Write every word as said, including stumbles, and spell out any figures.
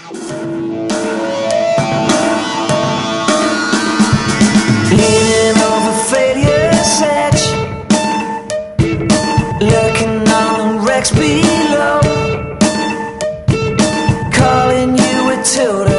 Leaning over failure's edge, looking on the wrecks below, calling you a total